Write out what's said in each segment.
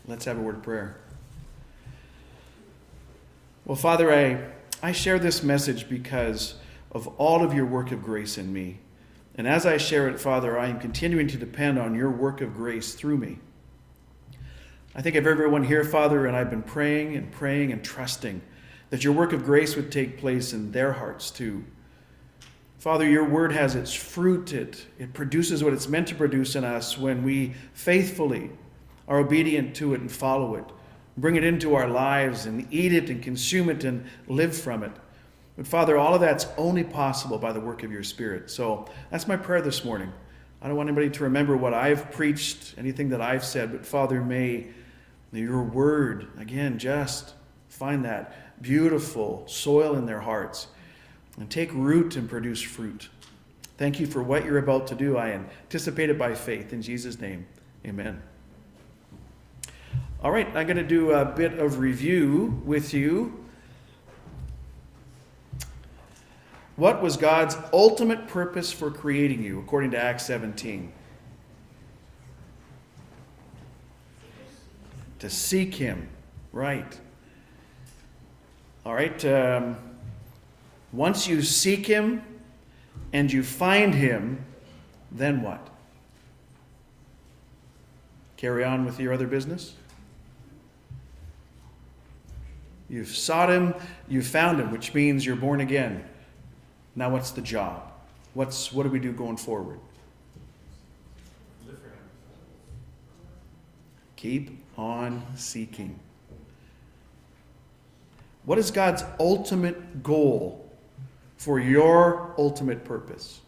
Let's have a word of prayer. Well, Father, I share this message because of all of your work of grace in me. And as I share it, Father, I am continuing to depend on your work of grace through me. I think of everyone here, Father, and I've been praying and trusting that your work of grace would take place in their hearts too. Father, your word has its fruit. It produces what it's meant to produce in us when we faithfully are obedient to it and follow it, bring it into our lives and eat it and consume it and live from it. But Father, all of that's only possible by the work of your Spirit. So that's my prayer this morning. I don't want anybody to remember what I've preached, anything that I've said, but Father, may your word, again, just find that beautiful soil in their hearts and take root and produce fruit. Thank you for what you're about to do. I anticipate it by faith. In Jesus' name, amen. All right, I'm going to do a bit of review with you. What was God's ultimate purpose for creating you, according to Acts 17? To seek him. Right. All right. Once you seek him and you find him, then what? Carry on with your other business? You've sought him, you've found him, which means you're born again. Now what's the job? What do we do going forward? Keep on seeking. What is God's ultimate goal for your ultimate purpose?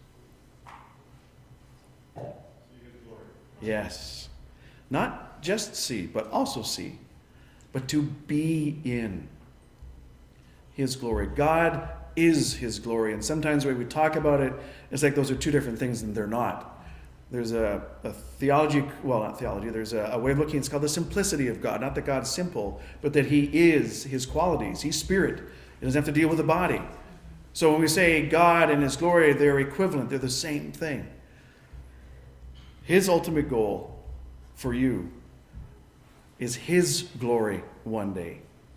Yes. Not just see, but also see. But to be in his glory. God is his glory. And sometimes when we talk about it, it's like those are two different things, and they're not. There's a theology, well, not theology, there's a way of looking, it's called the simplicity of God. Not that God's simple, but that he is his qualities. He's spirit. He doesn't have to deal with the body. So when we say God and his glory, they're equivalent. They're the same thing. His ultimate goal for you is his glory one day.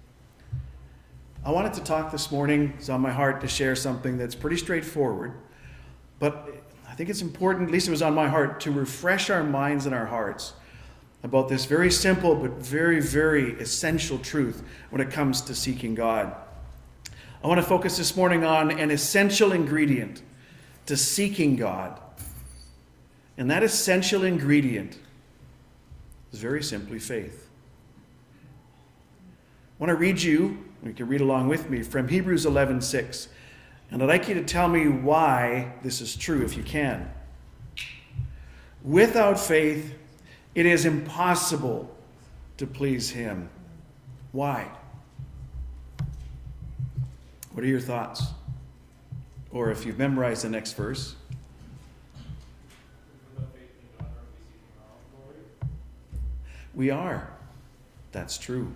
I wanted to talk this morning. It's on my heart to share something that's pretty straightforward, but I think it's important, at least it was on my heart, to refresh our minds and our hearts about this very simple but very, very essential truth when it comes to seeking God. I want to focus this morning on an essential ingredient to seeking God. And that essential ingredient is very simply faith. I want to read you, you can read along with me, from Hebrews 11:6. And I'd like you to tell me why this is true, if you can. Without faith, it is impossible to please him. Why? What are your thoughts? Or if you've memorized the next verse. We are. That's true.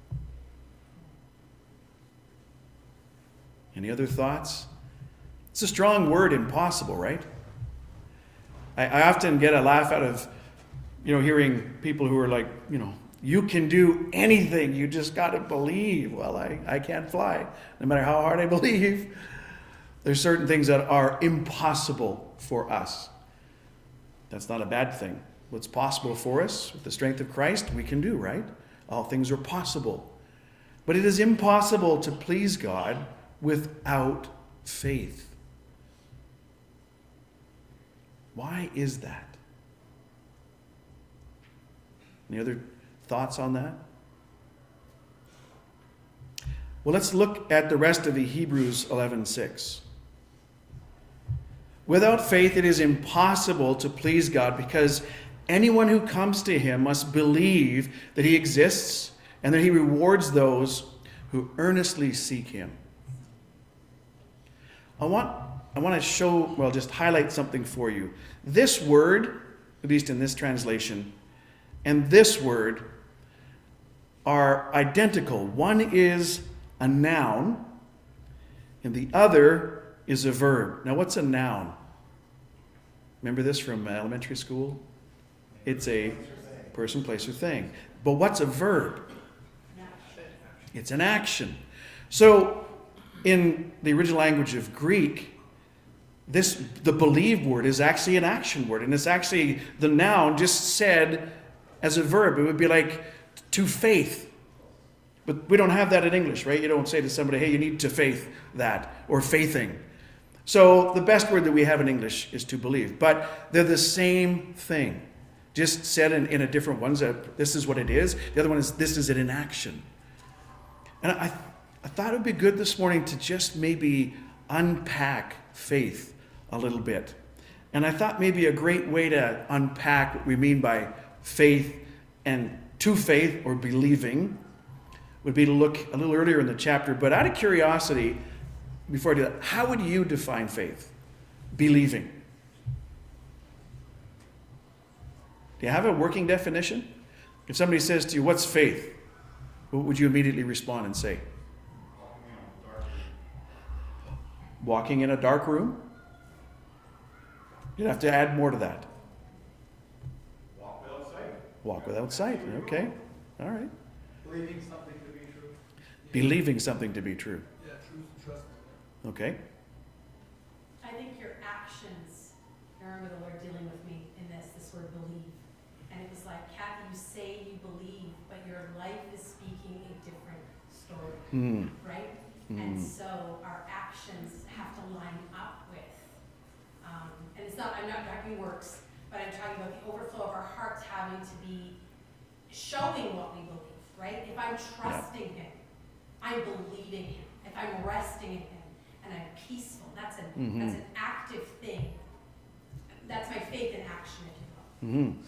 Any other thoughts? It's a strong word, impossible, right? I often get a laugh out of, hearing people who are like, you can do anything. You just got to believe. Well, I can't fly. No matter how hard I believe, there's certain things that are impossible for us. That's not a bad thing. What's possible for us with the strength of Christ, we can do, right? All things are possible. But it is impossible to please God without faith. Why is that? Any other thoughts on that? Well, let's look at the rest of the Hebrews 11:6. Without faith, it is impossible to please God, because anyone who comes to him must believe that he exists and that he rewards those who earnestly seek him. I want to just highlight something for you. This word, at least in this translation, and this word are identical. One is a noun, and the other is a verb. Now, what's a noun? Remember this from elementary school? It's a person, place, or thing. But what's a verb? It's an action. So in the original language of Greek, the believe word is actually an action word. And it's actually the noun just said as a verb. It would be like to faith. But we don't have that in English, right? You don't say to somebody, hey, you need to faith that, or faithing. So the best word that we have in English is to believe. But they're the same thing. Just said in a different one. This is what it is. The other one is this is it in action. And I thought it would be good this morning to just maybe unpack faith a little bit. And I thought maybe a great way to unpack what we mean by faith and to faith or believing would be to look a little earlier in the chapter. But out of curiosity, before I do that, how would you define faith? Believing. Do you have a working definition? If somebody says to you, what's faith? What would you immediately respond and say? Walking in a dark room? You'd have to add more to that. Walk without sight. Walk without sight. Okay. All right. Believing something to be true. Believing something to be true. Yeah, truth and trust. Okay. I think your actions, I remember the Lord dealing with me in this word believe. And it was like, Kathy, you say you believe, but your life is speaking a different story, right? And so our actions have to line up with, and it's not, I'm not talking works, but I'm talking about the overflow of our hearts having to be showing what we believe, right? If I'm trusting Him, I'm believing Him. If I'm resting in Him and I'm peaceful, that's an active thing. That's my faith in action, if you will.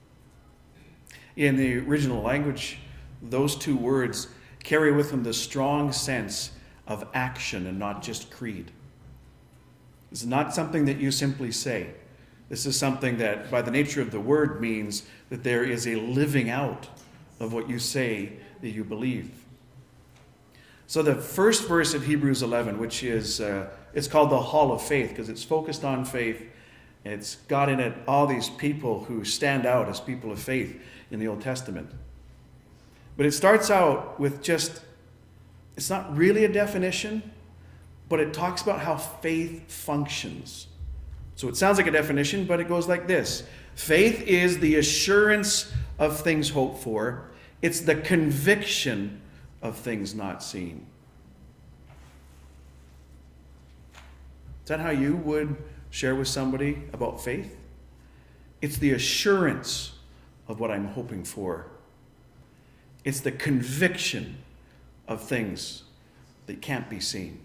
In the original language, those two words carry with them the strong sense of action and not just creed. It's not something that you simply say. This is something that, by the nature of the word, means that there is a living out of what you say that you believe. So the first verse of Hebrews 11, which is, it's called the Hall of Faith because it's focused on faith. It's got in it all these people who stand out as people of faith in the Old Testament. But it starts out with just, it's not really a definition, but it talks about how faith functions. So it sounds like a definition, but it goes like this. Faith is the assurance of things hoped for. It's the conviction of things not seen. Is that how you would share with somebody about faith? It's the assurance of what I'm hoping for. It's the conviction of things that can't be seen.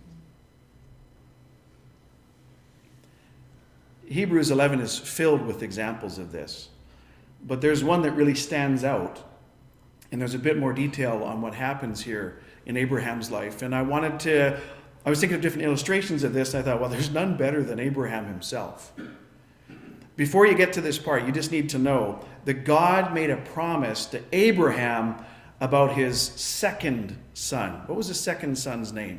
Hebrews 11 is filled with examples of this. But there's one that really stands out. And there's a bit more detail on what happens here in Abraham's life. And I was thinking of different illustrations of this. And I thought, well, there's none better than Abraham himself. Before you get to this part, you just need to know that God made a promise to Abraham about his second son. What was his second son's name?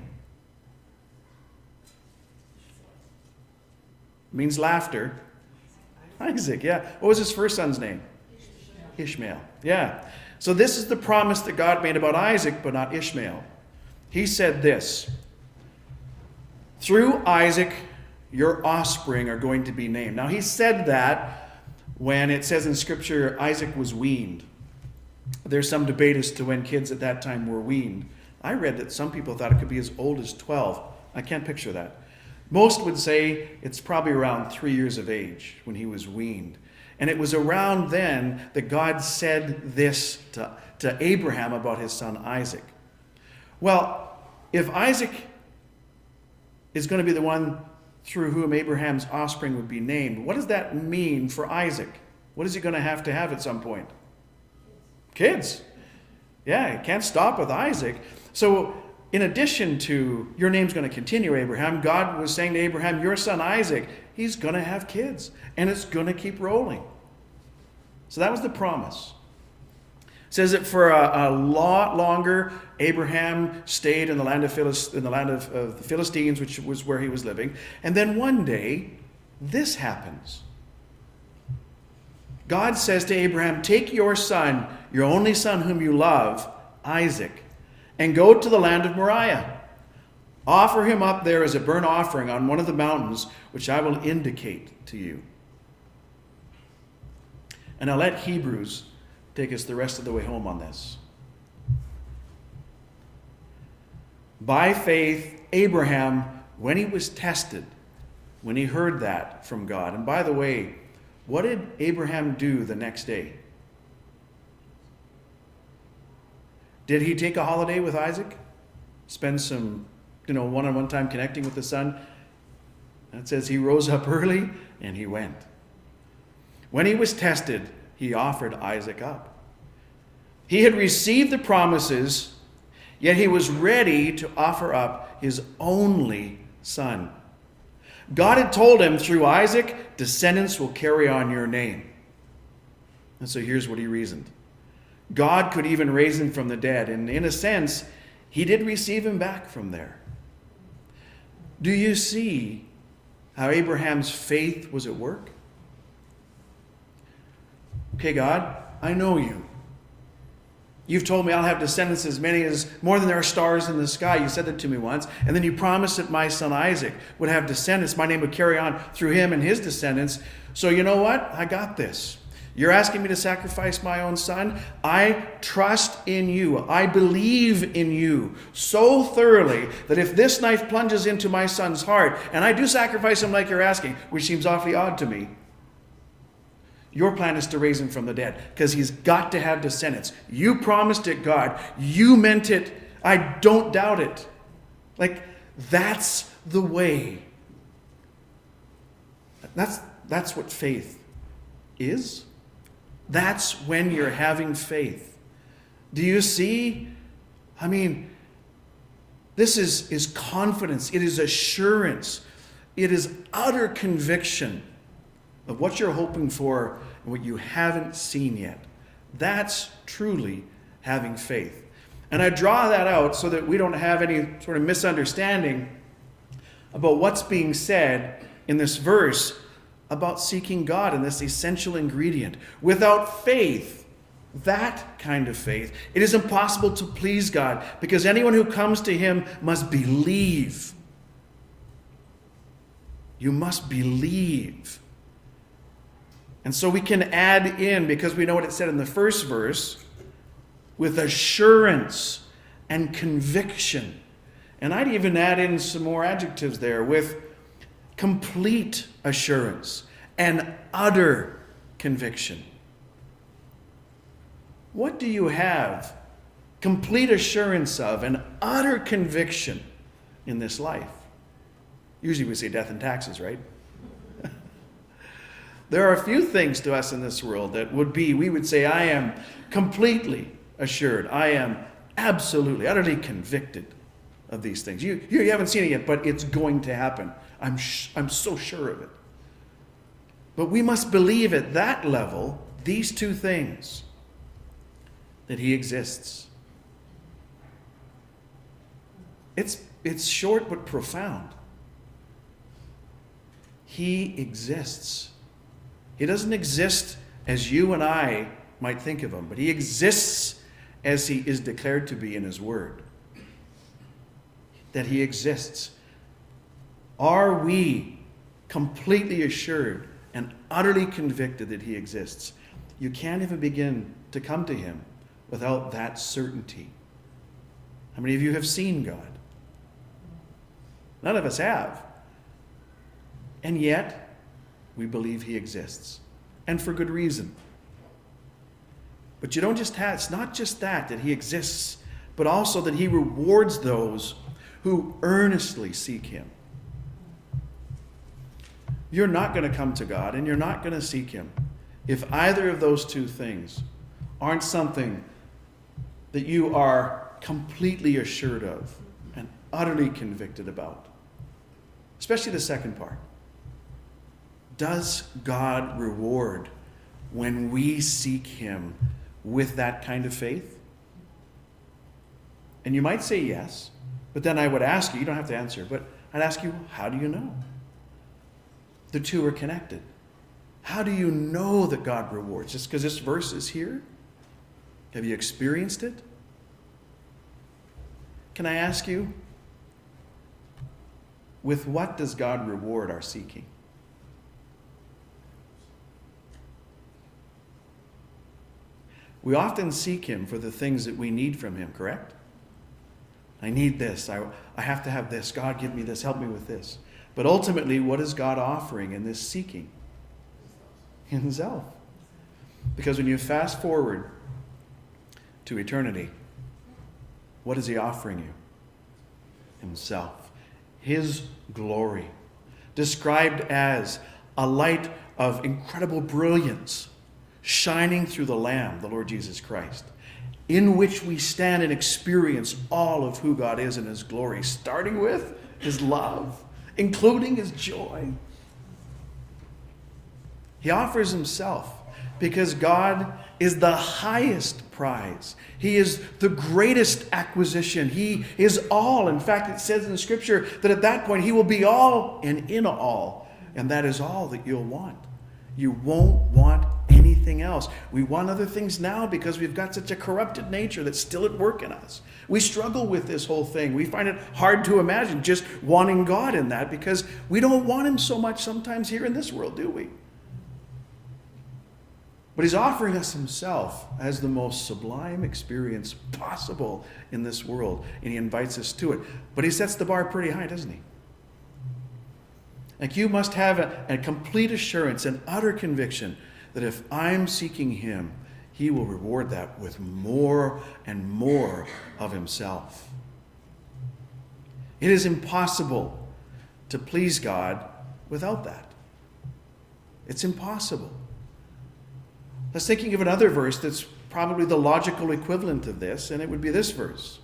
It means laughter. Isaac, yeah. What was his first son's name? Ishmael. Yeah. So this is the promise that God made about Isaac, but not Ishmael. He said this: through Isaac, your offspring are going to be named. Now, he said that when it says in Scripture, Isaac was weaned. There's some debate as to when kids at that time were weaned. I read that some people thought it could be as old as 12. I can't picture that. Most would say it's probably around 3 years of age when he was weaned. And it was around then that God said this to Abraham about his son Isaac. Well, if Isaac is going to be the one through whom Abraham's offspring would be named, what does that mean for Isaac? What is he going to have at some point? Kids. Yeah, it can't stop with Isaac. So in addition to your name's going to continue, Abraham, God was saying to Abraham, your son Isaac, he's going to have kids. And it's going to keep rolling. So that was the promise. It says that for a lot longer, Abraham stayed in the land of the Philistines, which was where he was living. And then one day, this happens. God says to Abraham, take your son, your only son whom you love, Isaac, and go to the land of Moriah. Offer him up there as a burnt offering on one of the mountains, which I will indicate to you. And I'll let Hebrews take us the rest of the way home on this. By faith, Abraham, when he was tested, when he heard that from God, and by the way, what did Abraham do the next day? Did he take a holiday with Isaac? Spend some, one-on-one time connecting with the son? It says he rose up early and he went. When he was tested, he offered Isaac up. He had received the promises, yet he was ready to offer up his only son. God had told him, through Isaac, descendants will carry on your name. And so here's what he reasoned. God could even raise him from the dead. And in a sense, he did receive him back from there. Do you see how Abraham's faith was at work? Okay, God, I know you. You've told me I'll have descendants as many as more than there are stars in the sky. You said that to me once. And then you promised that my son Isaac would have descendants. My name would carry on through him and his descendants. So you know what? I got this. You're asking me to sacrifice my own son? I trust in you. I believe in you so thoroughly that if this knife plunges into my son's heart, and I do sacrifice him like you're asking, which seems awfully odd to me, your plan is to raise him from the dead because he's got to have descendants. You promised it, God. You meant it. I don't doubt it. That's the way. That's what faith is. That's when you're having faith. Do you see? This is confidence. It is assurance. It is utter conviction of what you're hoping for and what you haven't seen yet. That's truly having faith. And I draw that out so that we don't have any sort of misunderstanding about what's being said in this verse about seeking God and this essential ingredient. Without faith, that kind of faith, it is impossible to please God because anyone who comes to him must believe. You must believe. And so we can add in, because we know what it said in the first verse, with assurance and conviction. And I'd even add in some more adjectives there, with complete assurance and utter conviction. What do you have complete assurance of and utter conviction in this life? Usually we say death and taxes, right? There are a few things to us in this world that we would say, I am completely assured. I am absolutely, utterly convicted of these things. You haven't seen it yet, but it's going to happen. I'm so sure of it. But we must believe at that level, these two things, that he exists. It's short but profound. He exists. He doesn't exist as you and I might think of him, but he exists as he is declared to be in his word. That he exists. Are we completely assured and utterly convicted that he exists? You can't even begin to come to him without that certainty. How many of you have seen God? None of us have. And yet, we believe he exists. And for good reason. But you don't just have, it's not just that he exists, but also that he rewards those who earnestly seek him. You're not going to come to God and you're not going to seek him if either of those two things aren't something that you are completely assured of and utterly convicted about. Especially the second part. Does God reward when we seek him with that kind of faith? And you might say yes, but then I would ask you don't have to answer, but I'd ask you, how do you know? The two are connected. How do you know that God rewards? Just because this verse is here? Have you experienced it? Can I ask you, with what does God reward our seeking? We often seek Him for the things that we need from Him, correct? I need this. I have to have this. God, give me this. Help me with this. But ultimately, what is God offering in this seeking? Himself. Because when you fast forward to eternity, what is He offering you? Himself. His glory. Described as a light of incredible brilliance shining through the Lamb, the Lord Jesus Christ, in which we stand and experience all of who God is in His glory, starting with His love, including His joy. He offers Himself because God is the highest prize. He is the greatest acquisition. He is all. In fact, it says in the Scripture that at that point He will be all and in all. And that is all that you'll want. You won't want anything else. We want other things now because we've got such a corrupted nature that's still at work in us. We struggle with this whole thing. We find it hard to imagine just wanting God in that because we don't want Him so much sometimes here in this world, do we? But He's offering us Himself as the most sublime experience possible in this world, and He invites us to it. But He sets the bar pretty high, doesn't He? Like, you must have a complete assurance and utter conviction that if I'm seeking Him, He will reward that with more and more of Himself. It is impossible to please God without that. It's impossible. I was thinking of another verse that's probably the logical equivalent of this, and it would be this verse.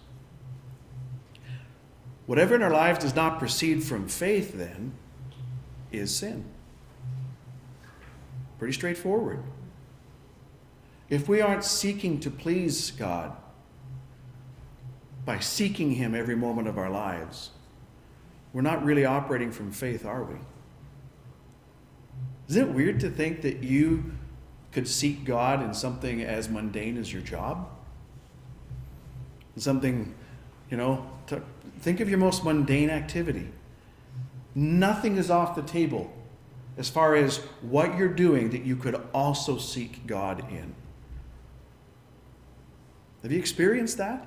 Whatever in our lives does not proceed from faith, then, is sin. Pretty straightforward. If we aren't seeking to please God by seeking Him every moment of our lives, we're not really operating from faith, are we? Isn't it weird to think that you could seek God in something as mundane as your job? Something, think of your most mundane activity. Nothing is off the table as far as what you're doing that you could also seek God in. Have you experienced that?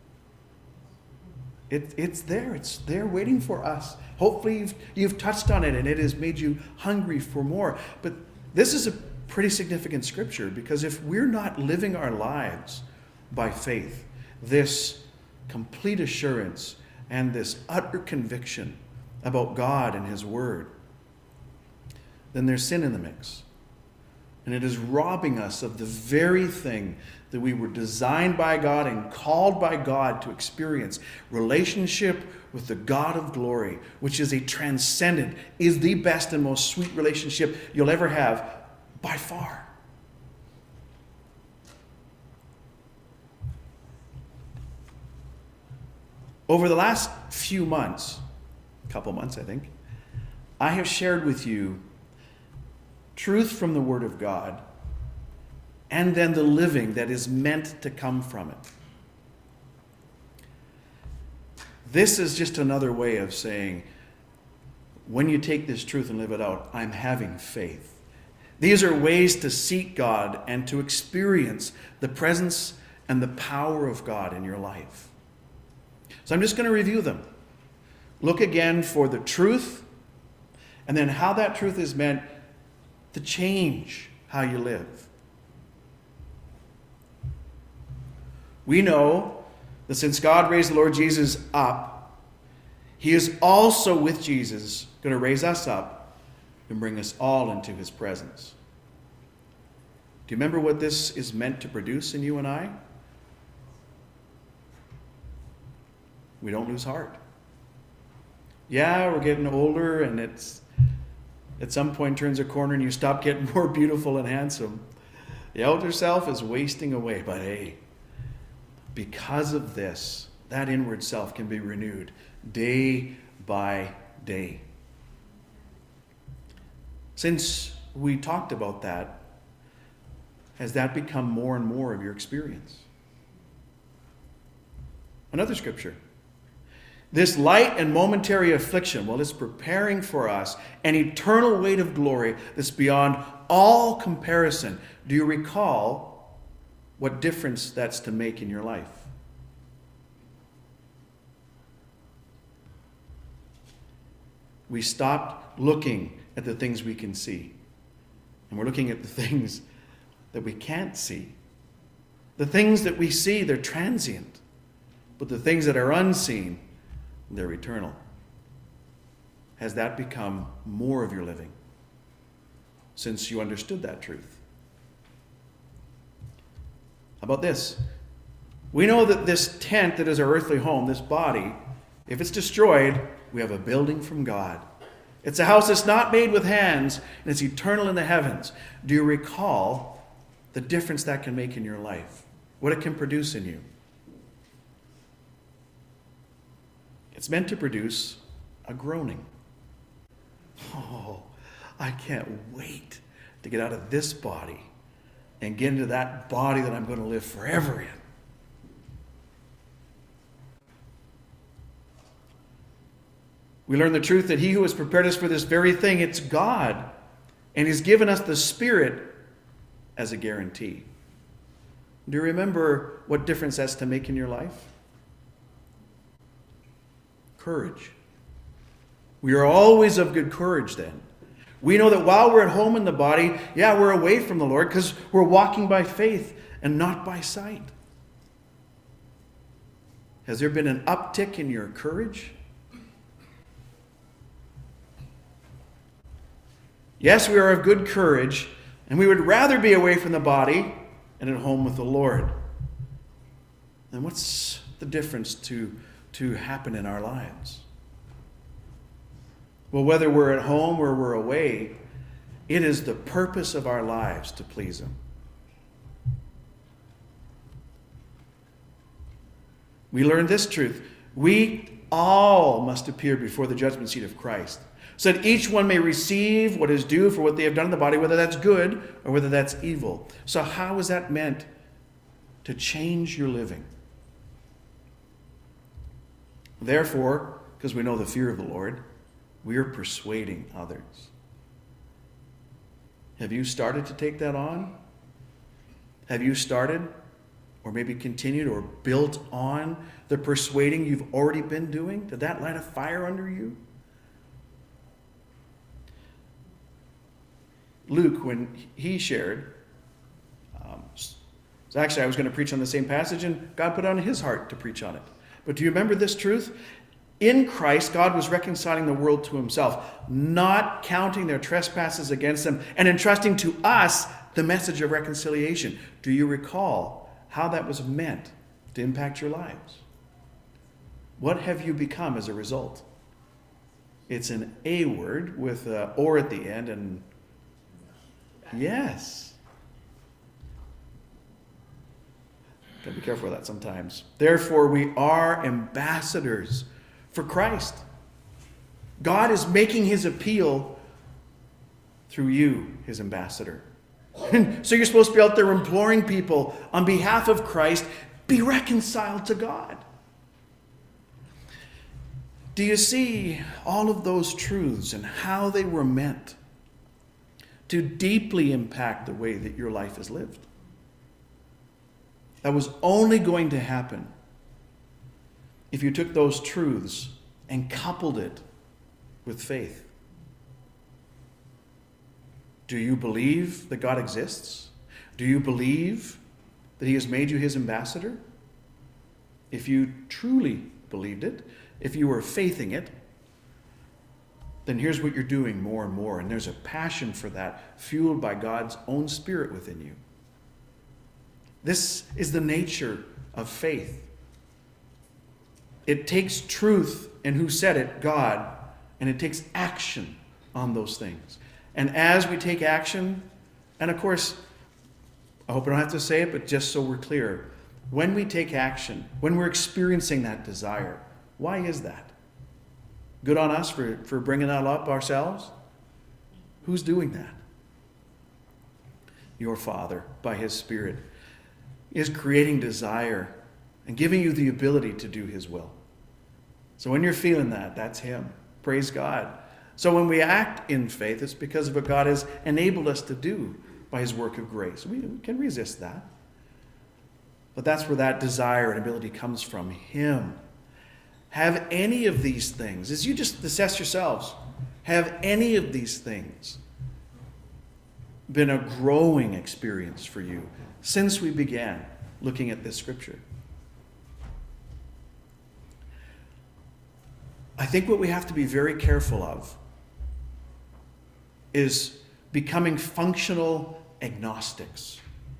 It's there. It's there waiting for us. Hopefully you've touched on it and it has made you hungry for more. But this is a pretty significant scripture because if we're not living our lives by faith, this complete assurance and this utter conviction about God and His Word, then there's sin in the mix. And it is robbing us of the very thing that we were designed by God and called by God to experience. Relationship with the God of glory, which is a transcendent, is the best and most sweet relationship you'll ever have by far. Over the last few months, couple months I think, I have shared with you truth from the Word of God and then the living that is meant to come from it. This is just another way of saying, when you take this truth and live it out, I'm having faith. These are ways to seek God and to experience the presence and the power of God in your life. So I'm just going to review them. Look again for the truth, and then how that truth is meant to change how you live. We know that since God raised the Lord Jesus up, He is also with Jesus going to raise us up and bring us all into His presence. Do you remember what this is meant to produce in you and I? We don't lose heart. Yeah, we're getting older and it's at some point turns a corner and you stop getting more beautiful and handsome. The outer self is wasting away, but hey, because of this, that inward self can be renewed day by day. Since we talked about that, has that become more and more of your experience? Another scripture. This light and momentary affliction, well, it's preparing for us an eternal weight of glory that's beyond all comparison. Do you recall what difference that's to make in your life? We stopped looking at the things we can see, and we're looking at the things that we can't see. The things that we see, they're transient, but the things that are unseen, they're eternal. Has that become more of your living since you understood that truth? How about this? We know that this tent that is our earthly home, this body, if it's destroyed, we have a building from God. It's a house that's not made with hands, and it's eternal in the heavens. Do you recall the difference that can make in your life? What it can produce in you? It's meant to produce a groaning. Oh, I can't wait to get out of this body and get into that body that I'm going to live forever in. We learn the truth that he who has prepared us for this very thing, it's God. And he's given us the Spirit as a guarantee. Do you remember what difference that's to make in your life? Courage. We are always of good courage then. We know that while we're at home in the body, yeah, we're away from the Lord because we're walking by faith and not by sight. Has there been an uptick in your courage? Yes, we are of good courage, and we would rather be away from the body and at home with the Lord. And what's the difference to happen in our lives? Well, whether we're at home or we're away, it is the purpose of our lives to please Him. We learn this truth. We all must appear before the judgment seat of Christ, so that each one may receive what is due for what they have done in the body, whether that's good or whether that's evil. So how is that meant to change your living? Therefore, because we know the fear of the Lord, we are persuading others. Have you started to take that on? Have you started, or maybe continued, or built on the persuading you've already been doing? Did that light a fire under you? Luke, when he shared, so actually I was going to preach on the same passage, and God put it on his heart to preach on it. But do you remember this truth? In Christ, God was reconciling the world to himself, not counting their trespasses against them, and entrusting to us the message of reconciliation. Do you recall how that was meant to impact your lives? What have you become as a result? It's an A word with an or at the end, and yes. Gotta be careful with that sometimes. Therefore, we are ambassadors for Christ. God is making his appeal through you, his ambassador. So you're supposed to be out there imploring people on behalf of Christ, be reconciled to God. Do you see all of those truths and how they were meant to deeply impact the way that your life is lived? That was only going to happen if you took those truths and coupled it with faith. Do you believe that God exists? Do you believe that he has made you his ambassador? If you truly believed it, if you were faithing it, then here's what you're doing more and more. And there's a passion for that, fueled by God's own Spirit within you. This is the nature of faith. It takes truth and who said it, God, and it takes action on those things. And as we take action, and of course, I hope I don't have to say it, but just so we're clear, when we take action, when we're experiencing that desire, why is that? Good on us for bringing that up ourselves? Who's doing that? your Father, by His Spirit, is creating desire and giving you the ability to do His will. So when you're feeling that, that's Him. Praise God. So when we act in faith, it's because of what God has enabled us to do by His work of grace. We can resist that. But that's where that desire and ability comes from Him. Have any of these things, as you just assess yourselves, have any of these things been a growing experience for you since we began looking at this scripture? I think what we have to be very careful of is becoming functional agnostics.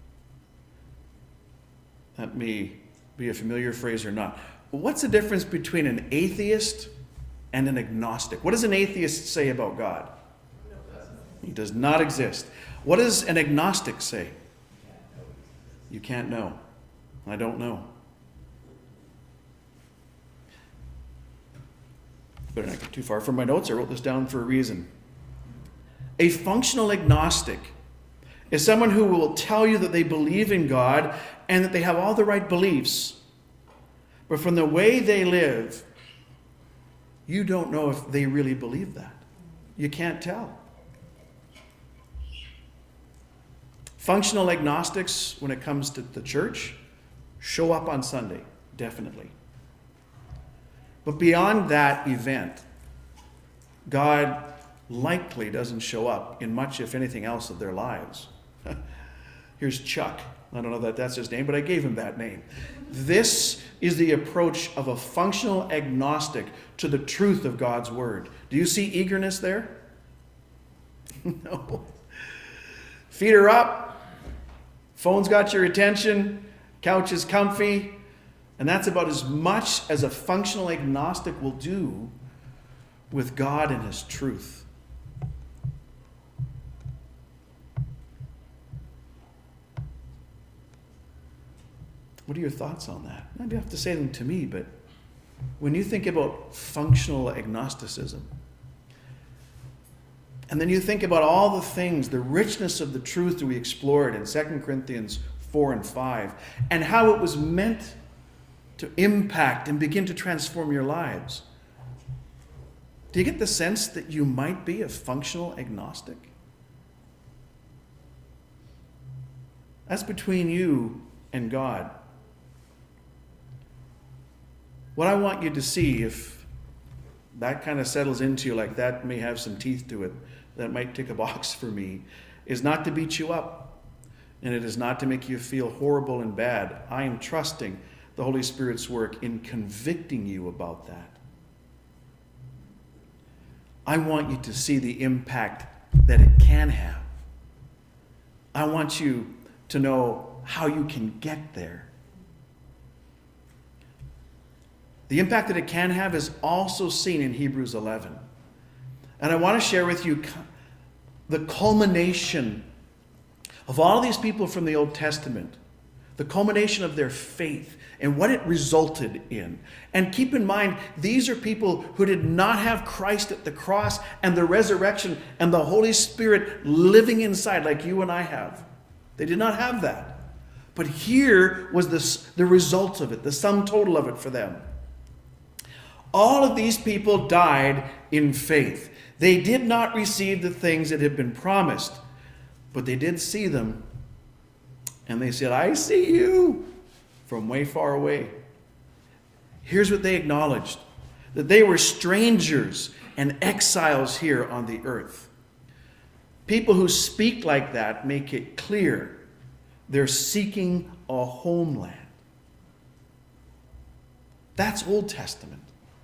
That may be a familiar phrase or not. What's the difference between an atheist and an agnostic? What does an atheist say about God? He does not exist. What does an agnostic say? You can't know. I don't know. Better not get too far from my notes. I wrote this down for a reason. A functional agnostic is someone who will tell you that they believe in God and that they have all the right beliefs. But from the way they live, you don't know if they really believe that. You can't tell. Functional agnostics, when it comes to the church, show up on Sunday, definitely. But beyond that event, God likely doesn't show up in much, if anything else, of their lives. Here's Chuck. I don't know that that's his name, but I gave him that name. This is the approach of a functional agnostic to the truth of God's word. Do you see eagerness there? No. Feet are up. Phone's got your attention. Couch is comfy. And that's about as much as a functional agnostic will do with God and His truth. What are your thoughts on that? You don't have to say them to me, but when you think about functional agnosticism, and then you think about all the things, the richness of the truth that we explored in 2 Corinthians 4 and 5, and how it was meant to impact and begin to transform your lives, do you get the sense that you might be a functional agnostic? That's between you and God. What I want you to see, if that kind of settles into you, like that may have some teeth to it, that might tick a box for me, is not to beat you up. And it is not to make you feel horrible and bad. I am trusting the Holy Spirit's work in convicting you about that. I want you to see the impact that it can have. I want you to know how you can get there. The impact that it can have is also seen in Hebrews 11. And I want to share with you the culmination of all these people from the Old Testament, the culmination of their faith and what it resulted in. And keep in mind, these are people who did not have Christ at the cross and the resurrection and the Holy Spirit living inside like you and I have. They did not have that. But here was the result of it, the sum total of it for them. All of these people died in faith. They did not receive the things that had been promised, but they did see them. And they said, I see you from way far away. Here's what they acknowledged, that they were strangers and exiles here on the earth. People who speak like that make it clear they're seeking a homeland. That's Old Testament.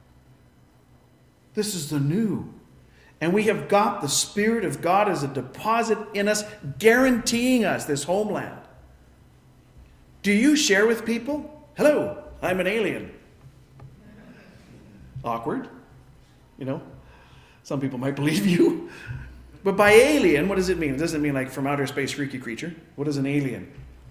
This is the new. And we have got the Spirit of God as a deposit in us, guaranteeing us this homeland. Do you share with people? Hello, I'm an alien. Awkward. You know, some people might believe you. But by alien, what does it mean? It doesn't mean like from outer space freaky creature. What is an alien?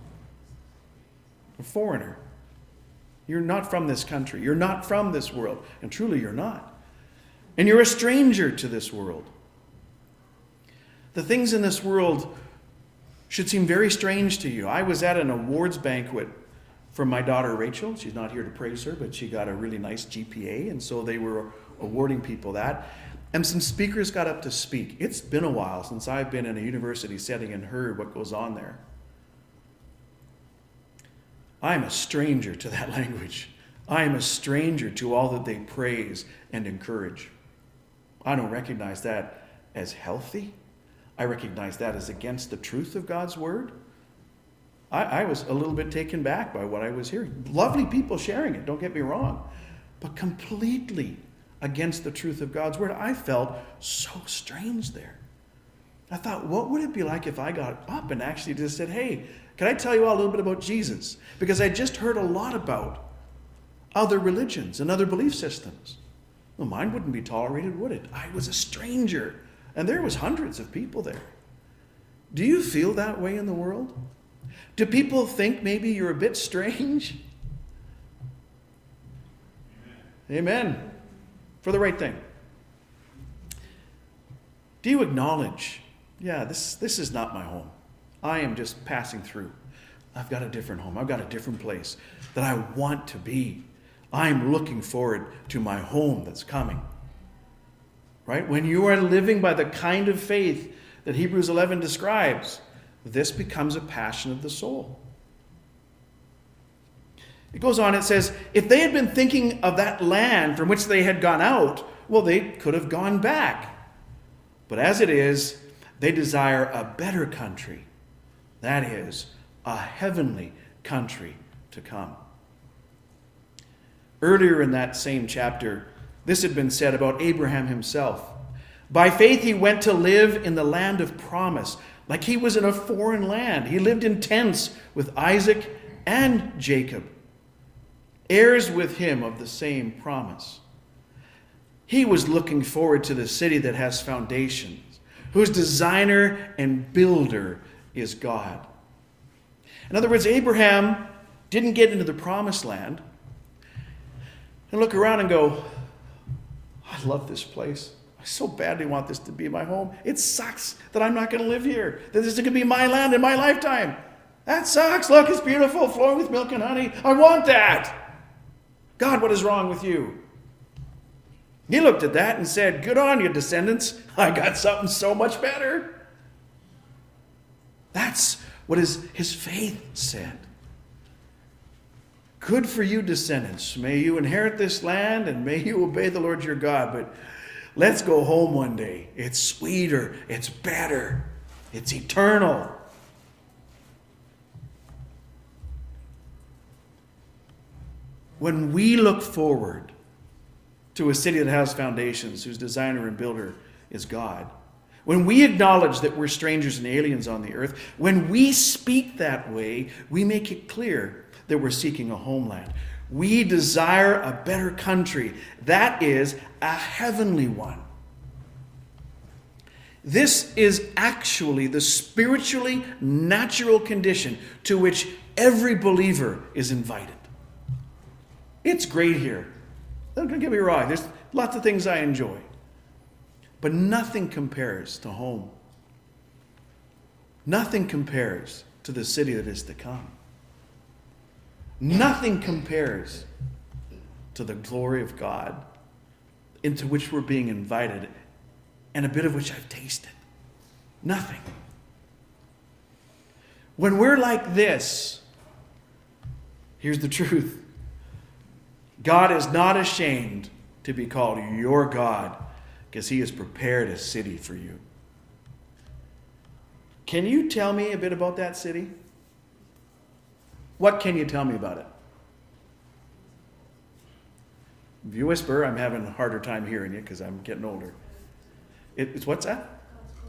A foreigner. You're not from this country. You're not from this world. And truly you're not. And you're a stranger to this world. The things in this world should seem very strange to you. I was at an awards banquet for my daughter Rachel. She's not here to praise her, but she got a really nice GPA, and so they were awarding people that. And some speakers got up to speak. It's been a while since I've been in a university setting and heard what goes on there. I'm a stranger to that language. I am a stranger to all that they praise and encourage. I don't recognize that as healthy. I recognize that as against the truth of God's word. I was a little bit taken back by what I was hearing. Lovely people sharing it, don't get me wrong. But completely against the truth of God's word. I felt so strange there. I thought, what would it be like if I got up and actually just said, hey, can I tell you all a little bit about Jesus? Because I just heard a lot about other religions and other belief systems. Well, mine wouldn't be tolerated, would it? I was a stranger, and there was hundreds of people there. Do you feel that way in the world? Do people think maybe you're a bit strange? Amen. For the right thing. Do you acknowledge, yeah, this is not my home. I am just passing through. I've got a different home. I've got a different place that I want to be. I'm looking forward to my home that's coming. Right? When you are living by the kind of faith that Hebrews 11 describes, this becomes a passion of the soul. It goes on, it says, if they had been thinking of that land from which they had gone out, well, they could have gone back. But as it is, they desire a better country. That is, a heavenly country to come. Earlier in that same chapter, this had been said about Abraham himself. By faith, he went to live in the land of promise, like he was in a foreign land. He lived in tents with Isaac and Jacob, heirs with him of the same promise. He was looking forward to the city that has foundations, whose designer and builder is God. In other words, Abraham didn't get into the promised land and look around and go, I love this place. I so badly want this to be my home. It sucks that I'm not going to live here, that this is going to be my land in my lifetime. That sucks. Look, it's beautiful, flowing with milk and honey. I want that. God, what is wrong with you? He looked at that and said, good on you, descendants. I got something so much better. That's what his faith said. Good for you, descendants. May you inherit this land and may you obey the Lord your God. But let's go home one day. It's sweeter. It's better. It's eternal. When we look forward to a city that has foundations, whose designer and builder is God, when we acknowledge that we're strangers and aliens on the earth, when we speak that way, we make it clear that we're seeking a homeland. We desire a better country. That is a heavenly one. This is actually the spiritually natural condition to which every believer is invited. It's great here. Don't get me wrong. There's lots of things I enjoy. But nothing compares to home. Nothing compares to the city that is to come. Nothing compares to the glory of God into which we're being invited and a bit of which I've tasted. Nothing. When we're like this, here's the truth. God is not ashamed to be called your God because he has prepared a city for you. Can you tell me a bit about that city? What can you tell me about it? If you whisper, I'm having a harder time hearing you because I'm getting older. It's what's that?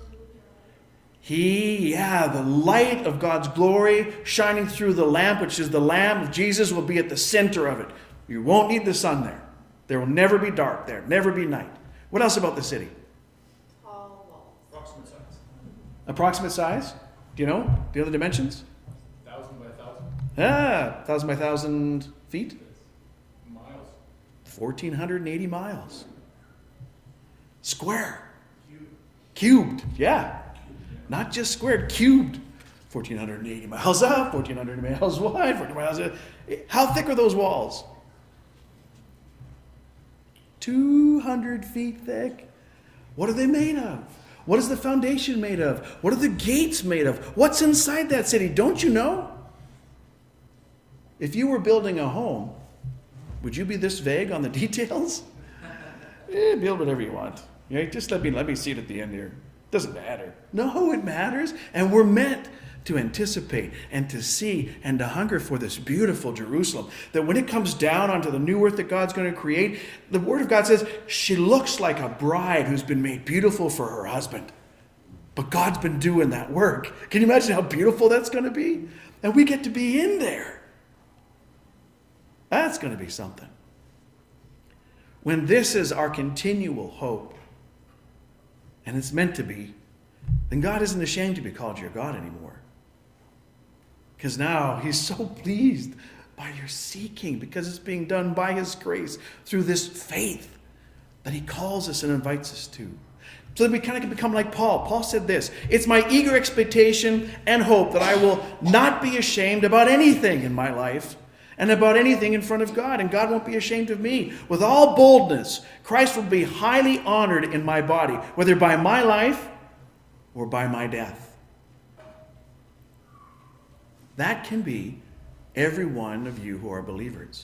The light of God's glory shining through the lamp, which is the Lamb of Jesus, will be at the center of it. You won't need the sun there. There will never be dark there, never be night. What else about the city? Tall walls. Approximate size. Approximate size? Do you know? The other dimensions? 1,000 by 1,000. 1,000 by 1,000 feet? Miles. 1,480 miles. Square. Cube. Cubed, yeah. Not just squared, cubed. 1,480 miles up, 1,400 miles wide, 40 miles. How thick are those walls? 200 feet thick. What are they made of? What is the foundation made of? What are the gates made of? What's inside that city? Don't you know? If you were building a home, would you be this vague on the details? Build whatever you want. Right? Just let me see it at the end here. Doesn't matter. No, it matters. And we're meant to anticipate and to see and to hunger for this beautiful Jerusalem. That when it comes down onto the new earth that God's going to create, the Word of God says she looks like a bride who's been made beautiful for her husband. But God's been doing that work. Can you imagine how beautiful that's going to be? And we get to be in there. That's going to be something. When this is our continual hope, and it's meant to be, then God isn't ashamed to be called your God anymore. Because now He's so pleased by your seeking, because it's being done by His grace through this faith that He calls us and invites us to. So that we kind of can become like Paul. Paul said this, "It's my eager expectation and hope that I will not be ashamed about anything in my life and about anything in front of God, and God won't be ashamed of me. With all boldness, Christ will be highly honored in my body, whether by my life or by my death." That can be every one of you who are believers.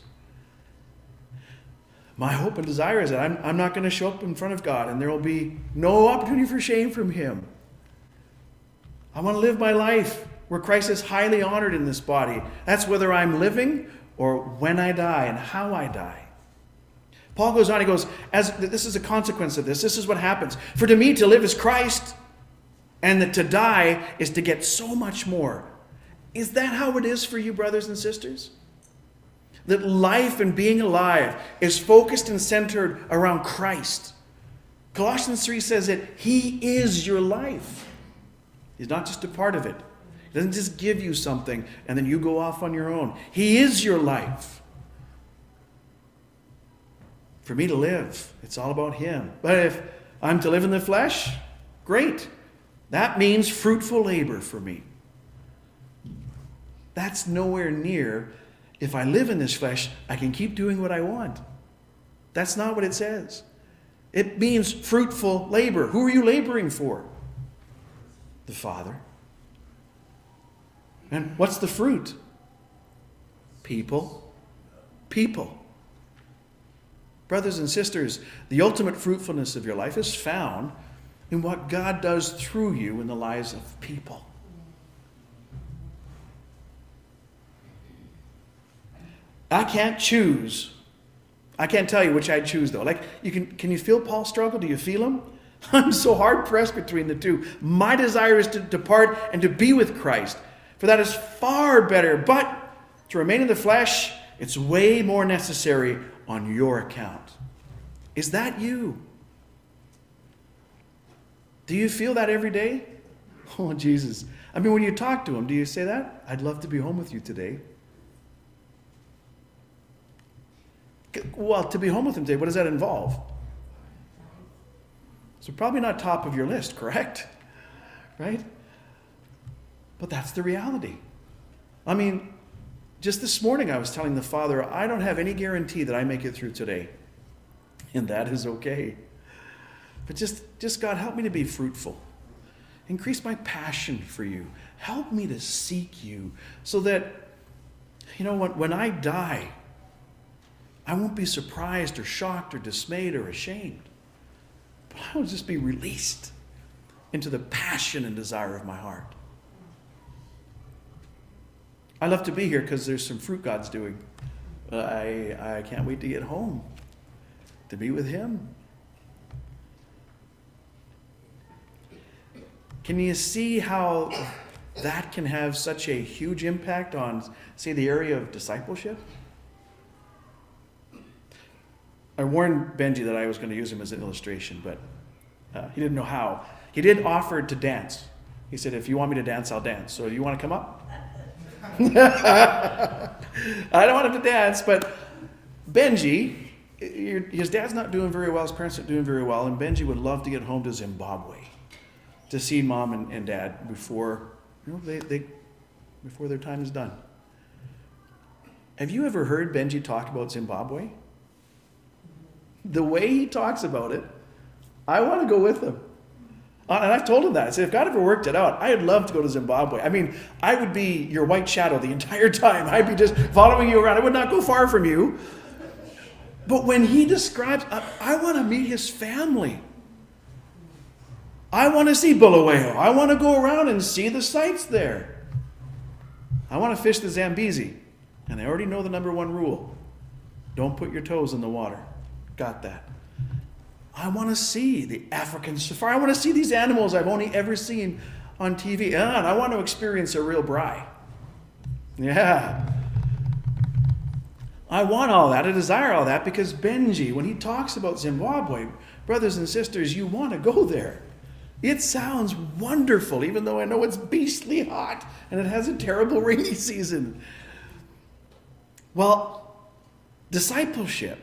My hope and desire is that I'm not going to show up in front of God and there will be no opportunity for shame from Him. I want to live my life where Christ is highly honored in this body. That's whether I'm living or when I die and how I die. Paul goes on, he goes, as this is a consequence of this. This is what happens. For to me, to live is Christ, and that to die is to get so much more. Is that how it is for you, brothers and sisters? That life and being alive is focused and centered around Christ. Colossians 3 says that He is your life. He's not just a part of it. He doesn't just give you something and then you go off on your own. He is your life. For me to live, it's all about Him. But if I'm to live in the flesh, great. That means fruitful labor for me. That's nowhere near, if I live in this flesh, I can keep doing what I want. That's not what it says. It means fruitful labor. Who are you laboring for? The Father. And what's the fruit? People. People. Brothers and sisters, the ultimate fruitfulness of your life is found in what God does through you in the lives of people. I can't choose. I can't tell you which I'd choose, though. Like, can you feel Paul's struggle? Do you feel him? I'm so hard-pressed between the two. My desire is to depart and to be with Christ, for that is far better. But to remain in the flesh, it's way more necessary on your account. Is that you? Do you feel that every day? Oh, Jesus. I mean, when you talk to Him, do you say that? I'd love to be home with you today. Well, to be home with Him today, what does that involve? So probably not top of your list, correct? Right? But that's the reality. I mean, just this morning I was telling the Father, I don't have any guarantee that I make it through today. And that is okay. But just God, help me to be fruitful. Increase my passion for you. Help me to seek you so that, when I die, I won't be surprised or shocked or dismayed or ashamed. But I will just be released into the passion and desire of my heart. I love to be here because there's some fruit God's doing. I can't wait to get home, to be with Him. Can you see how that can have such a huge impact on, say, the area of discipleship? I warned Benji that I was going to use him as an illustration, but he didn't know how. He did offer to dance. He said, if you want me to dance, I'll dance. So you want to come up? I don't want him to dance, but Benji, his dad's not doing very well, his parents aren't doing very well, and Benji would love to get home to Zimbabwe to see Mom and Dad before they before their time is done. Have you ever heard Benji talk about Zimbabwe? The way he talks about it, I want to go with him. And I've told him that. I said, if God ever worked it out, I'd love to go to Zimbabwe. I mean, I would be your white shadow the entire time. I'd be just following you around. I would not go far from you. But when he describes, I want to meet his family. I want to see Bulawayo. I want to go around and see the sights there. I want to fish the Zambezi. And I already know the number one rule. Don't put your toes in the water. Got that. I want to see the African safari. I want to see these animals I've only ever seen on TV. And I want to experience a real braai. Yeah. I want all that. I desire all that because Benji, when he talks about Zimbabwe, brothers and sisters, you want to go there. It sounds wonderful, even though I know it's beastly hot and it has a terrible rainy season. Well, discipleship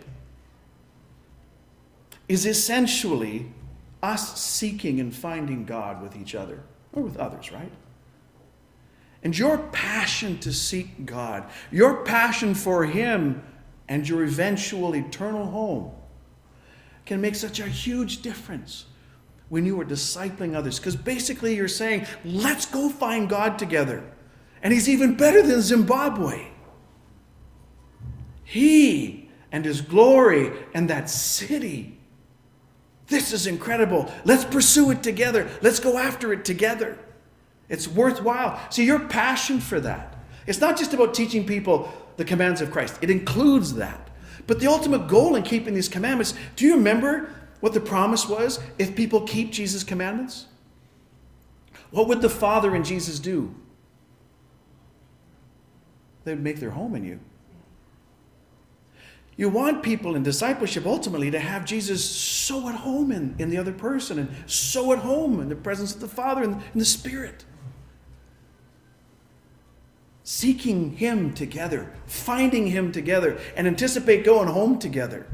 is essentially us seeking and finding God with each other, or with others, right? And your passion to seek God, your passion for Him and your eventual eternal home can make such a huge difference when you are discipling others. Because basically you're saying, let's go find God together. And He's even better than Zimbabwe. He and His glory and that city. This is incredible. Let's pursue it together. Let's go after it together. It's worthwhile. See, your passion for that. It's not just about teaching people the commands of Christ. It includes that. But the ultimate goal in keeping these commandments, do you remember what the promise was if people keep Jesus' commandments? What would the Father and Jesus do? They would make their home in you. You want people in discipleship ultimately to have Jesus so at home in the other person and so at home in the presence of the Father and in the Spirit. Seeking Him together, finding Him together, and anticipate going home together.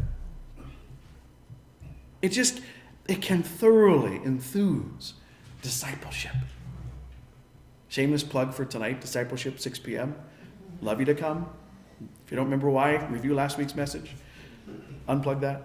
It can thoroughly enthuse discipleship. Shameless plug for tonight, discipleship, 6 p.m. Love you to come. If you don't remember why, review last week's message. Unplug that.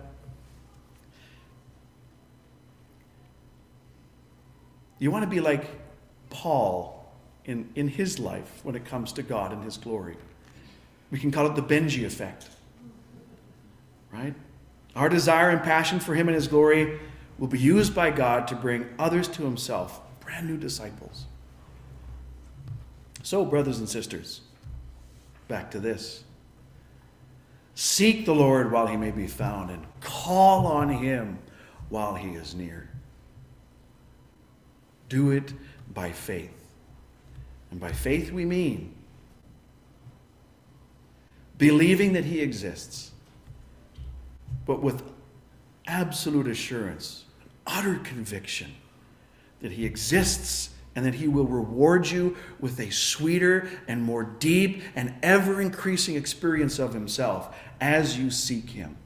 You want to be like Paul in his life when it comes to God and His glory. We can call it the Benji effect. Right? Our desire and passion for Him and His glory will be used by God to bring others to Himself, brand new disciples. So, brothers and sisters, back to this. Seek the Lord while He may be found, and call on Him while He is near. Do it by faith. And by faith we mean believing that He exists, but with absolute assurance, utter conviction that He exists and that He will reward you with a sweeter and more deep and ever-increasing experience of Himself as you seek Him.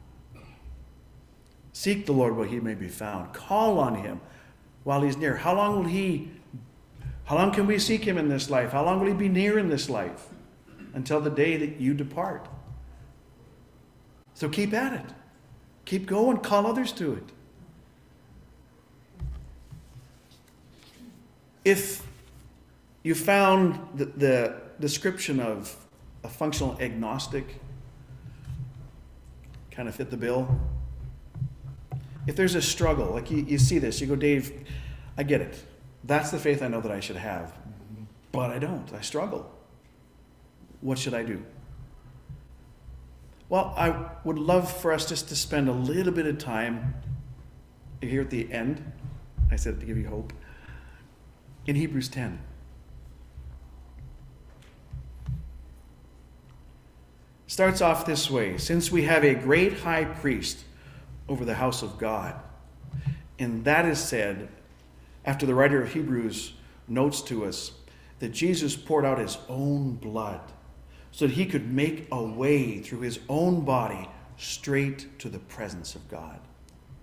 Seek the Lord while He may be found. Call on Him while He's near. How long can we seek Him in this life? How long will He be near in this life? Until the day that you depart. So keep at it. Keep going. Call others to it. If you found the description of a functional agnostic kind of fit the bill, if there's a struggle, like you see this, you go, Dave, I get it. That's the faith I know that I should have. But I don't. I struggle. What should I do? Well, I would love for us just to spend a little bit of time here at the end. I said it to give you hope. In Hebrews 10. Starts off this way. Since we have a great high priest over the house of God. And that is said after the writer of Hebrews notes to us that Jesus poured out His own blood so that He could make a way through His own body straight to the presence of God.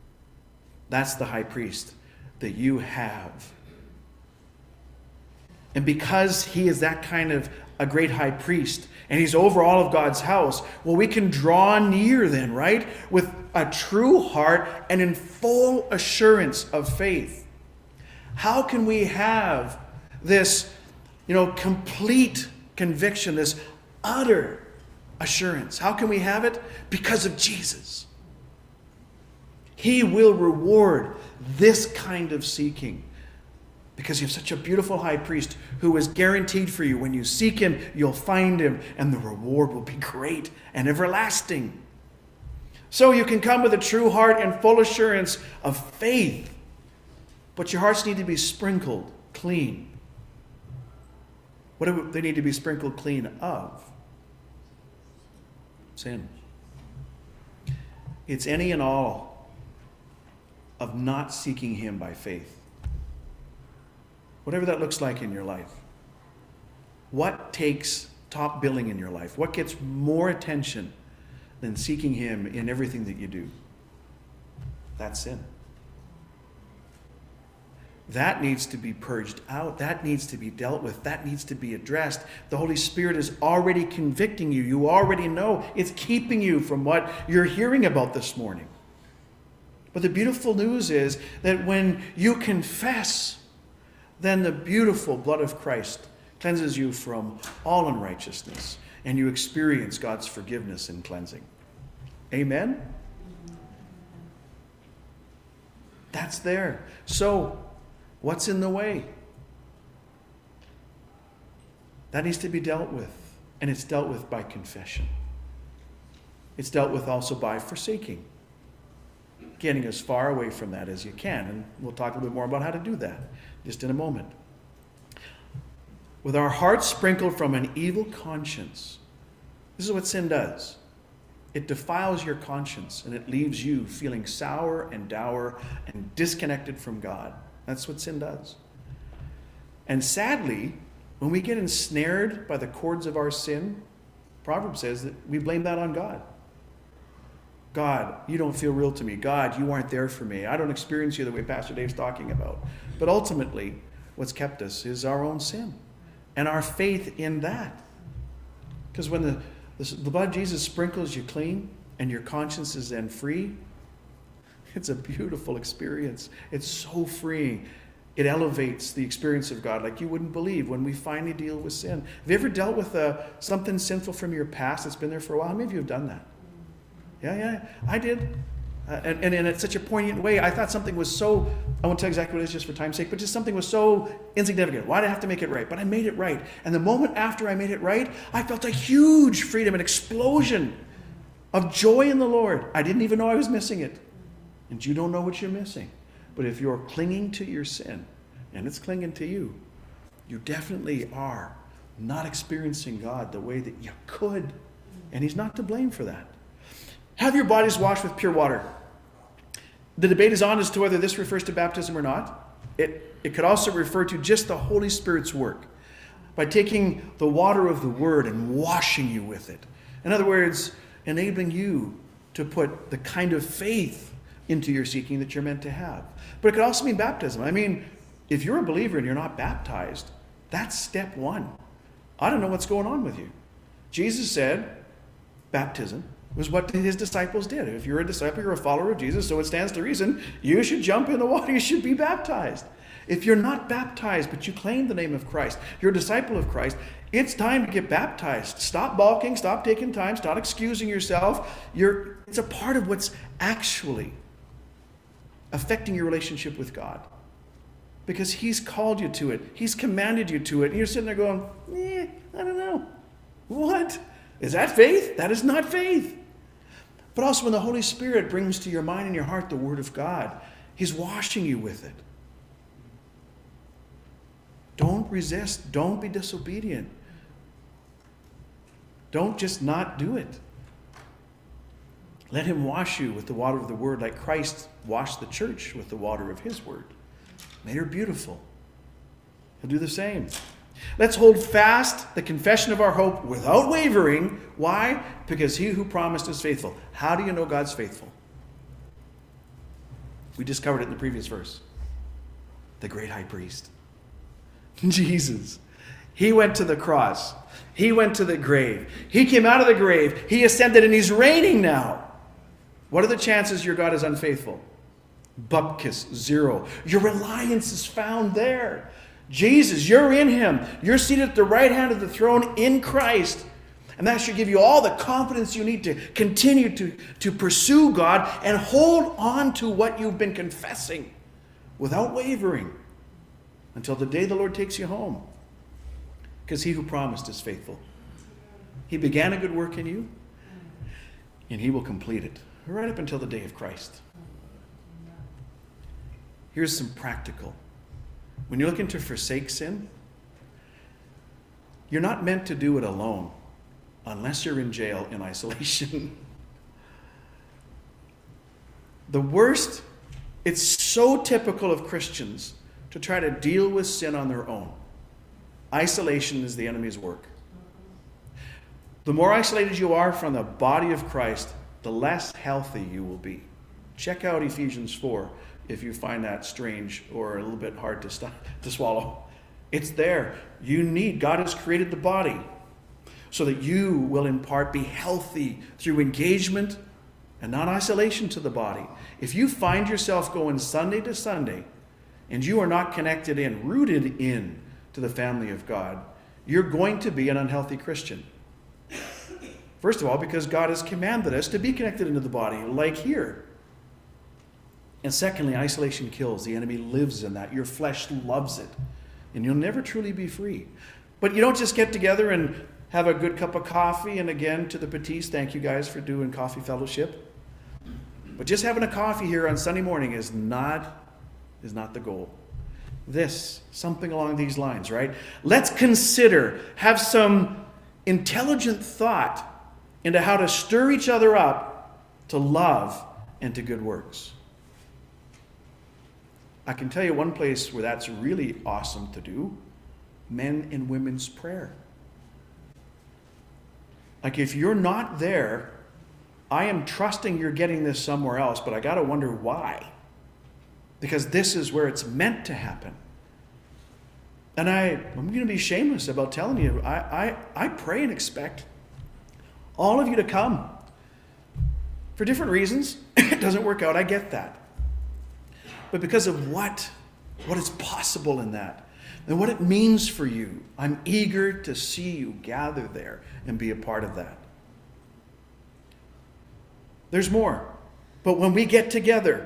That's the high priest that you have. And because he is that kind of a great high priest, and he's over all of God's house, well, we can draw near then, right? With a true heart and in full assurance of faith. How can we have this, complete conviction, this utter assurance? How can we have it? Because of Jesus. He will reward this kind of seeking. Because you have such a beautiful high priest who is guaranteed for you. When you seek him, you'll find him, and the reward will be great and everlasting. So you can come with a true heart and full assurance of faith. But your hearts need to be sprinkled clean. What do they need to be sprinkled clean of? Sin. It's any and all of not seeking him by faith. Whatever that looks like in your life. What takes top billing in your life? What gets more attention than seeking him in everything that you do? That's sin. That needs to be purged out. That needs to be dealt with. That needs to be addressed. The Holy Spirit is already convicting you. You already know. It's keeping you from what you're hearing about this morning. But the beautiful news is that when you confess, then the beautiful blood of Christ cleanses you from all unrighteousness, and you experience God's forgiveness and cleansing. Amen? That's there. So, what's in the way? That needs to be dealt with, and it's dealt with by confession. It's dealt with also by forsaking, getting as far away from that as you can, and we'll talk a little bit more about how to do that just in a moment. With our hearts sprinkled from an evil conscience, this is what sin does. It defiles your conscience, and it leaves you feeling sour and dour and disconnected from God. That's what sin does. And sadly, when we get ensnared by the cords of our sin, Proverbs says that we blame that on God. God, you don't feel real to me. God, you aren't there for me. I don't experience you the way Pastor Dave's talking about. But ultimately, what's kept us is our own sin and our faith in that. Because when the blood of Jesus sprinkles you clean and your conscience is then free, it's a beautiful experience. It's so freeing. It elevates the experience of God like you wouldn't believe when we finally deal with sin. Have you ever dealt with something sinful from your past that's been there for a while? How many of you have done that? Yeah, I did. And in such a poignant way, I thought something was so, I won't tell exactly what it is just for time's sake, but just something was so insignificant. Why did I have to make it right? But I made it right. And the moment after I made it right, I felt a huge freedom, an explosion of joy in the Lord. I didn't even know I was missing it. And you don't know what you're missing. But if you're clinging to your sin, and it's clinging to you, you definitely are not experiencing God the way that you could. And he's not to blame for that. Have your bodies washed with pure water. The debate is on as to whether this refers to baptism or not. It could also refer to just the Holy Spirit's work by taking the water of the Word and washing you with it. In other words, enabling you to put the kind of faith into your seeking that you're meant to have. But it could also mean baptism. I mean, if you're a believer and you're not baptized, that's step one. I don't know what's going on with you. Jesus said baptism was what his disciples did. If you're a disciple, you're a follower of Jesus, so it stands to reason you should jump in the water, you should be baptized. If you're not baptized, but you claim the name of Christ, you're a disciple of Christ, it's time to get baptized. Stop balking, stop taking time, stop excusing yourself. It's a part of what's actually affecting your relationship with God. Because he's called you to it. He's commanded you to it. And you're sitting there going, I don't know. What? Is that faith? That is not faith. But also when the Holy Spirit brings to your mind and your heart the Word of God, he's washing you with it. Don't resist. Don't be disobedient. Don't just not do it. Let him wash you with the water of the Word like Christ washed the church with the water of his Word. Made her beautiful. He'll do the same. Let's hold fast the confession of our hope without wavering. Why? Because he who promised is faithful. How do you know God's faithful? We discovered it in the previous verse. The great high priest. Jesus. He went to the cross. He went to the grave. He came out of the grave. He ascended and he's reigning now. What are the chances your God is unfaithful? Bupkis, 0. Your reliance is found there. Jesus, you're in him. You're seated at the right hand of the throne in Christ. And that should give you all the confidence you need to continue to pursue God and hold on to what you've been confessing without wavering until the day the Lord takes you home. Because he who promised is faithful. He began a good work in you, and he will complete it right up until the day of Christ. Here's some practical. When you're looking to forsake sin, you're not meant to do it alone unless you're in jail in isolation. The worst, it's so typical of Christians to try to deal with sin on their own. Isolation is the enemy's work. The more isolated you are from the body of Christ, the less healthy you will be. Check out Ephesians 4 if you find that strange or a little bit hard to swallow. It's there. God has created the body so that you will in part be healthy through engagement and not isolation to the body. If you find yourself going Sunday to Sunday and you are not connected in, rooted in to the family of God, you're going to be an unhealthy Christian. First of all, because God has commanded us to be connected into the body, like here. And secondly, isolation kills. The enemy lives in that. Your flesh loves it. And you'll never truly be free. But you don't just get together and have a good cup of coffee. And again, to the Petits, thank you guys for doing coffee fellowship. But just having a coffee here on Sunday morning is not the goal. Something along these lines, right? Let's consider, have some intelligent thought into how to stir each other up to love and to good works. I can tell you one place where that's really awesome to do: men and women's prayer. Like, if you're not there, I am trusting you're getting this somewhere else, but I got to wonder why. Because this is where it's meant to happen. And I'm going to be shameless about telling you, I pray and expect all of you to come. For different reasons, it doesn't work out, I get that. But because of what is possible in that, and what it means for you, I'm eager to see you gather there and be a part of that. There's more. But when we get together,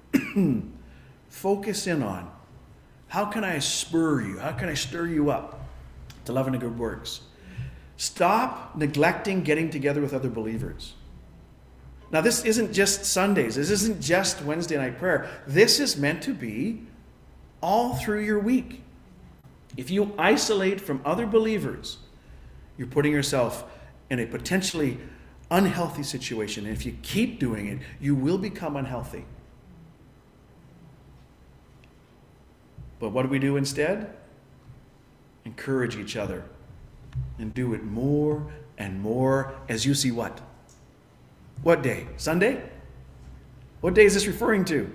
focus in on, how can I spur you? How can I stir you up to love and good works? Stop neglecting getting together with other believers. Now, this isn't just Sundays. This isn't just Wednesday night prayer. This is meant to be all through your week. If you isolate from other believers, you're putting yourself in a potentially unhealthy situation. And if you keep doing it, you will become unhealthy. But what do we do instead? Encourage each other and do it more and more as you see what? What day? Sunday? What day is this referring to?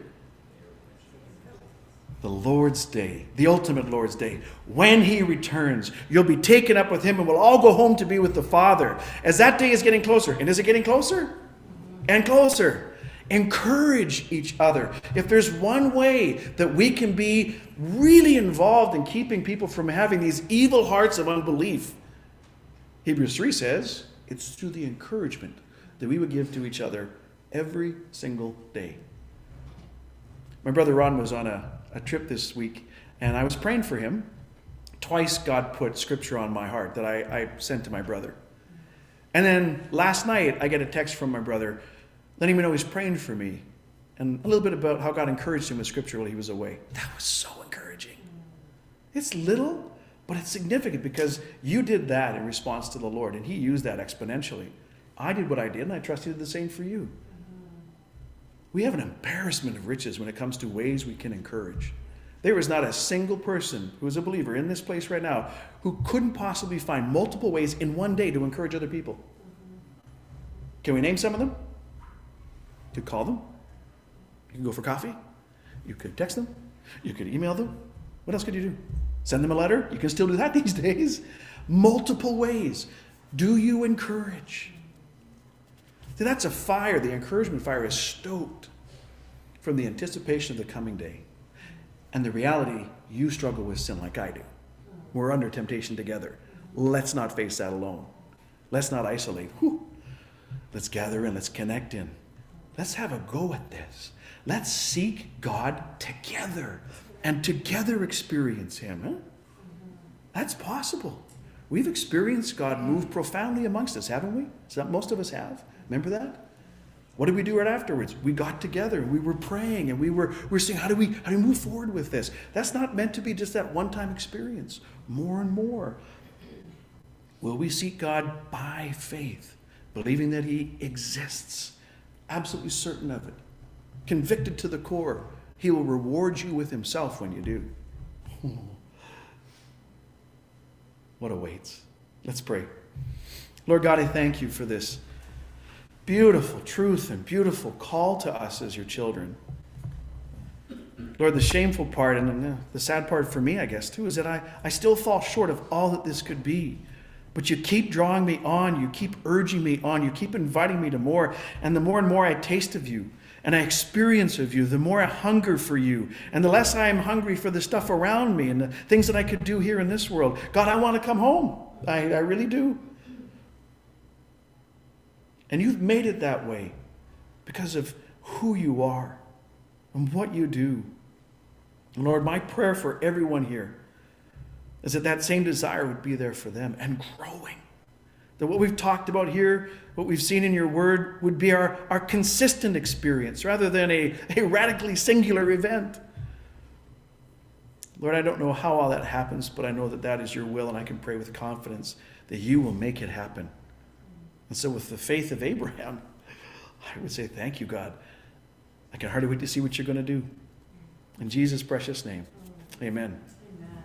The Lord's Day, the ultimate Lord's Day. When he returns, you'll be taken up with him and we'll all go home to be with the Father. As that day is getting closer, and is it getting closer? And closer. Encourage each other. If there's one way that we can be really involved in keeping people from having these evil hearts of unbelief, Hebrews 3 says it's through the encouragement that we would give to each other every single day. My brother Ron was on a trip this week, and I was praying for him. Twice God put scripture on my heart that I sent to my brother. And then last night, I get a text from my brother letting me know he's praying for me, and a little bit about how God encouraged him with scripture while he was away. That was so encouraging. It's little, but it's significant because you did that in response to the Lord, and he used that exponentially. I did what I did, and I trust he did the same for you. We have an embarrassment of riches when it comes to ways we can encourage. There is not a single person who is a believer in this place right now who couldn't possibly find multiple ways in one day to encourage other people. Can we name some of them? You could call them. You can go for coffee. You could text them. You could email them. What else could you do? Send them a letter. You can still do that these days. Multiple ways. Do you encourage? See, that's a fire. The encouragement fire is stoked from the anticipation of the coming day. And the reality, you struggle with sin like I do. We're under temptation together. Let's not face that alone. Let's not isolate. Whew. Let's gather in. Let's connect in. Let's have a go at this. Let's seek God together and together experience Him. Huh? That's possible. We've experienced God move profoundly amongst us, haven't we? So most of us have. Remember that? What did we do right afterwards? We got together and we were praying and we were saying, how do we move forward with this? That's not meant to be just that one-time experience. More and more. Will we seek God by faith, believing that He exists, absolutely certain of it, convicted to the core? He will reward you with Himself when you do. What awaits? Let's pray. Lord God, I thank You for this beautiful truth and beautiful call to us as Your children. Lord, the shameful part and the sad part for me, I guess, too, is that I still fall short of all that this could be. But You keep drawing me on. You keep urging me on. You keep inviting me to more. And the more and more I taste of You and I experience of You, the more I hunger for You. And the less I am hungry for the stuff around me and the things that I could do here in this world. God, I want to come home. I really do. And You've made it that way because of who You are and what You do. And Lord, my prayer for everyone here is that that same desire would be there for them and growing. That what we've talked about here, what we've seen in Your word, would be our consistent experience rather than a radically singular event. Lord, I don't know how all that happens, but I know that that is Your will, and I can pray with confidence that You will make it happen. And so with the faith of Abraham, I would say, thank You, God. I can hardly wait to see what You're going to do. In Jesus' precious name, amen.